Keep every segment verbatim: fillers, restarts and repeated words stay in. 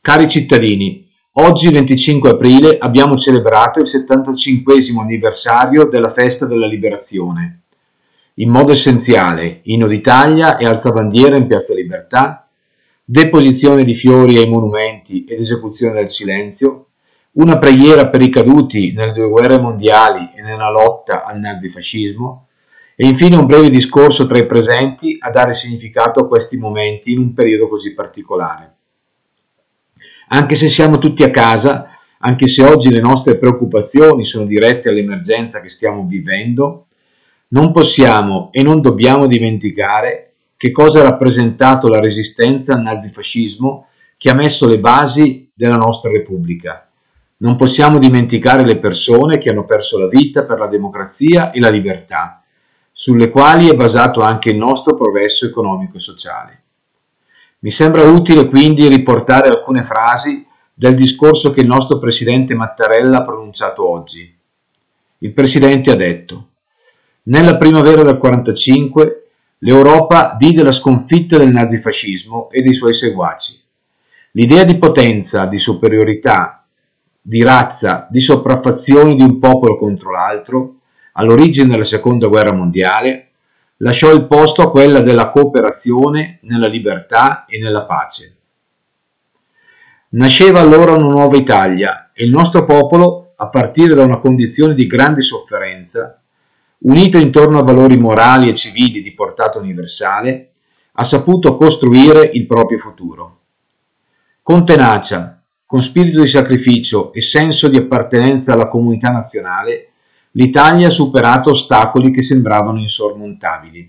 Cari cittadini, oggi venticinque aprile abbiamo celebrato il settantacinquesimo anniversario della Festa della Liberazione. In modo essenziale, inno d'Italia e alzabandiera in Piazza Libertà, deposizione di fiori ai monumenti ed esecuzione del silenzio, una preghiera per i caduti nelle due guerre mondiali e nella lotta al nazifascismo, e infine un breve discorso tra i presenti a dare significato a questi momenti in un periodo così particolare. Anche se siamo tutti a casa, anche se oggi le nostre preoccupazioni sono dirette all'emergenza che stiamo vivendo, non possiamo e non dobbiamo dimenticare che cosa ha rappresentato la resistenza al nazifascismo che ha messo le basi della nostra Repubblica. Non possiamo dimenticare le persone che hanno perso la vita per la democrazia e la libertà, sulle quali è basato anche il nostro progresso economico e sociale. Mi sembra utile quindi riportare alcune frasi del discorso che il nostro Presidente Mattarella ha pronunciato oggi. Il Presidente ha detto: nella primavera del quarantacinque l'Europa vide la sconfitta del nazifascismo e dei suoi seguaci. L'idea di potenza, di superiorità, di razza, di sopraffazione di un popolo contro l'altro, all'origine della Seconda Guerra Mondiale, lasciò il posto a quella della cooperazione nella libertà e nella pace. Nasceva allora una nuova Italia e il nostro popolo, a partire da una condizione di grande sofferenza, unito intorno a valori morali e civili di portata universale, ha saputo costruire il proprio futuro. Con tenacia, con spirito di sacrificio e senso di appartenenza alla comunità nazionale, l'Italia ha superato ostacoli che sembravano insormontabili.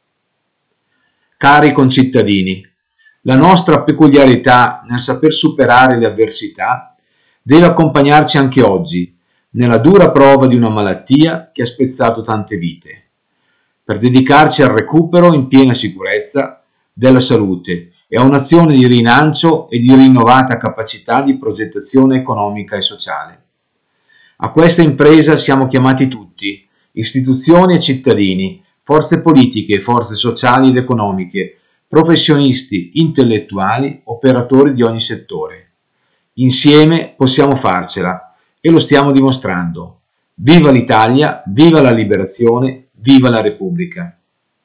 Cari concittadini, la nostra peculiarità nel saper superare le avversità deve accompagnarci anche oggi, nella dura prova di una malattia che ha spezzato tante vite, per dedicarci al recupero in piena sicurezza della salute e a un'azione di rilancio e di rinnovata capacità di progettazione economica e sociale. A questa impresa siamo chiamati tutti, istituzioni e cittadini, forze politiche, forze sociali ed economiche, professionisti, intellettuali, operatori di ogni settore. Insieme possiamo farcela e lo stiamo dimostrando. Viva l'Italia, viva la liberazione, viva la Repubblica.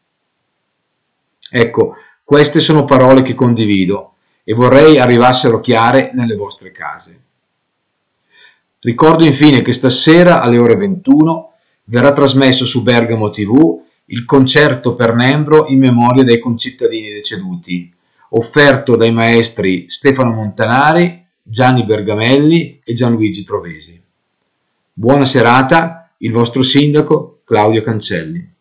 Ecco, queste sono parole che condivido e vorrei arrivassero chiare nelle vostre case. Ricordo infine che stasera alle ore ventuno verrà trasmesso su Bergamo tivù il concerto per membro in memoria dei concittadini deceduti, offerto dai maestri Stefano Montanari, Gianni Bergamelli e Gianluigi Trovesi. Buona serata, il vostro sindaco Claudio Cancelli.